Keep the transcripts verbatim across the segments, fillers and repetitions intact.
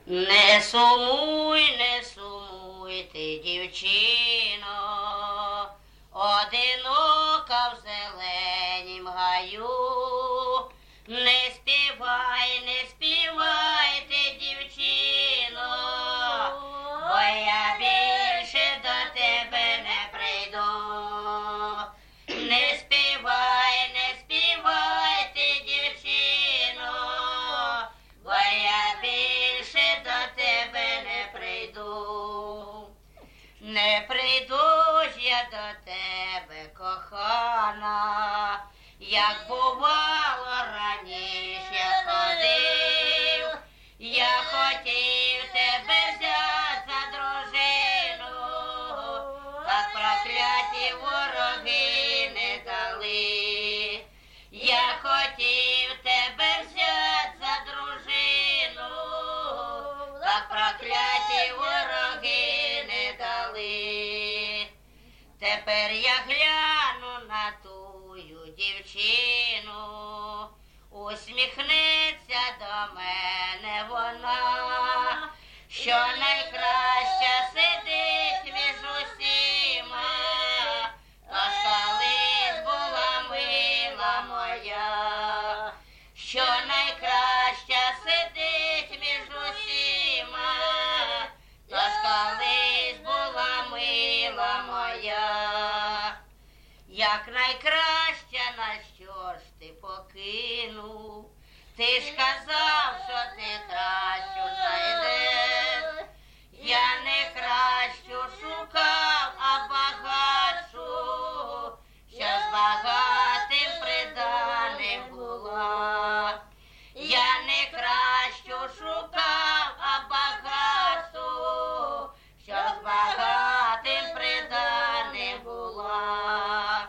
Не сумуй, не сумуй ти, дівчино, одинока в зеленім гаю. Не співай, не співай ти, дівчино, бо я більше до тебе не прийду. Не співай, не співай ти, дівчино, бо я більше до тебе не прийду. Не прийду ж я до тебе, кохана, як бувало раніше ходив. Я хотів тебе взяти за дружину, так прокляті вороги не дали. Я хотів тебе взяти за дружину, так прокляті вороги не дали. Тепер я гляну на тую дівчину, усміхнеться до мене вона, що найкраща сидить між усіма. Аж колись була мила моя, що найкраща сидить між усіма. Аж колись була мила моя. Як найкраща, на що ж ти покинув? Ти ж казав, що ти кращу знайдеш. Я не кращу шукав, а багатшу, що з багатим приданим була. Я не кращу шукав, а багатшу, що з багатим приданим була.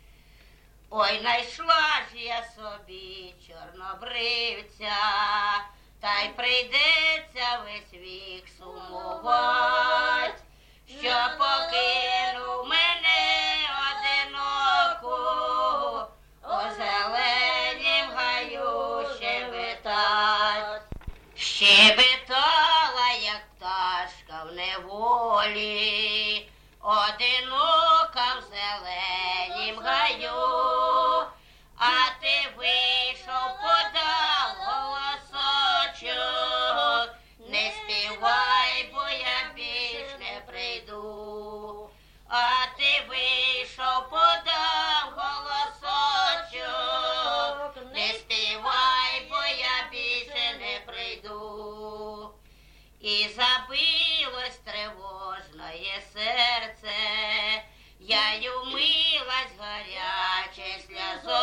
Ой, найшла ж я собі чорнобривця, та й прийдеться весь вік сумувать, що покинув мене одиноку, у зеленім гаю щебетать. Щебетала, як пташка в неволі, одинока в зеленім гаю. А ти вийшов, подав голосочок, не співай, бо я більш не прийду. А ти вийшов, подав голосочок, не співай, бо я більше не прийду. І забилось тривожне серце, я й умилась гаряче сльозою.